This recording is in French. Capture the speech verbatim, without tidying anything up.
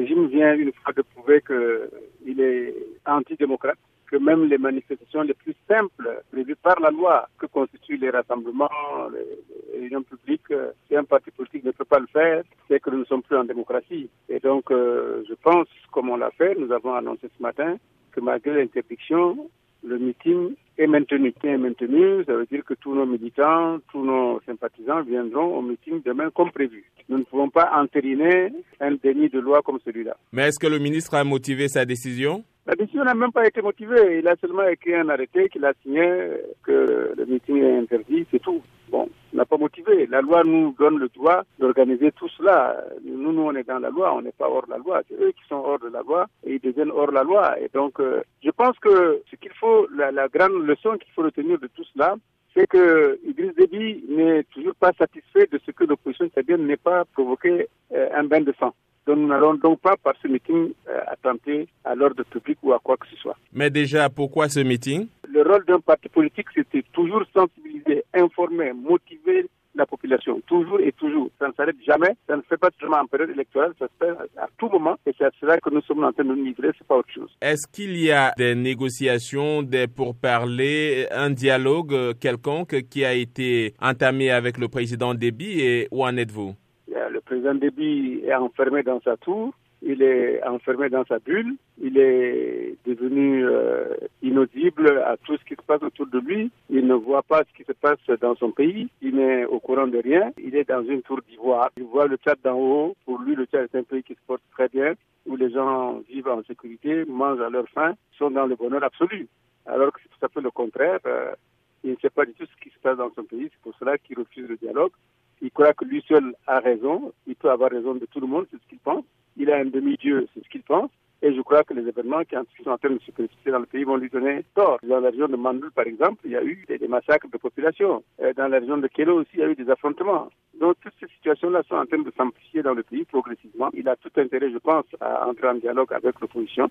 régime vient une fois de prouver qu'il est antidémocrate, que même les manifestations les plus simples prévues par la loi que constituent les rassemblements, les réunions publiques, si un parti politique ne peut pas le faire, c'est que nous ne sommes plus en démocratie. Et donc, euh, je pense, comme on l'a fait, nous avons annoncé ce matin que malgré l'interdiction, le meeting est maintenu. Est maintenu, ça veut dire que tous nos militants, tous nos sympathisants viendront au meeting demain comme prévu. Nous ne pouvons pas entériner un déni de loi comme celui-là. Mais est-ce que le ministre a motivé sa décision ? La décision n'a même pas été motivée. Il a seulement écrit un arrêté qu'il a signé que le meeting est interdit, c'est tout. Bon, il n'a pas motivé. La loi nous donne le droit d'organiser tout cela. Nous, nous, on est dans la loi, on n'est pas hors la loi. C'est eux qui sont hors de la loi et ils deviennent hors la loi. Et donc, euh, je pense que ce qu'il faut, la, la grande leçon qu'il faut retenir de tout cela, c'est que Idriss Déby n'est toujours pas satisfait de ce que l'opposition tchadienne n'ait pas provoqué euh, un bain de sang. Donc nous n'allons donc pas par ce meeting euh, attenter à l'ordre public ou à quoi que ce soit. Mais déjà, pourquoi ce meeting ? Le rôle d'un parti politique, c'était toujours sensibiliser, informer, motiver la population, toujours et toujours. Ça ne s'arrête jamais, ça ne se fait pas seulement en période électorale, ça se fait à tout moment et c'est à cela que nous sommes en train de nous livrer, c'est pas autre chose. Est-ce qu'il y a des négociations, des pourparlers, un dialogue quelconque qui a été entamé avec le président Déby et où en êtes-vous ? Le président Déby est enfermé dans sa tour, il est enfermé dans sa bulle, il est devenu euh, inaudible à tout ce qui se passe autour de lui, il ne voit pas ce qui se passe dans son pays, il n'est au courant de rien, il est dans une tour d'ivoire, il voit le Tchad d'en haut, pour lui le Tchad est un pays qui se porte très bien, où les gens vivent en sécurité, mangent à leur faim, sont dans le bonheur absolu, alors que c'est tout à fait le contraire, euh, il ne sait pas du tout ce qui se passe dans son pays, c'est pour cela qu'il refuse le dialogue. Il croit que lui seul a raison, il peut avoir raison de tout le monde, c'est ce qu'il pense. Il a un demi-dieu, c'est ce qu'il pense. Et je crois que les événements qui sont en train de se précipiter dans le pays vont lui donner tort. Dans la région de Mandoul, par exemple, il y a eu des, des massacres de population. Dans la région de Kélo aussi, il y a eu des affrontements. Donc toutes ces situations-là sont en train de s'amplifier dans le pays progressivement. Il a tout intérêt, je pense, à entrer en dialogue avec l'opposition.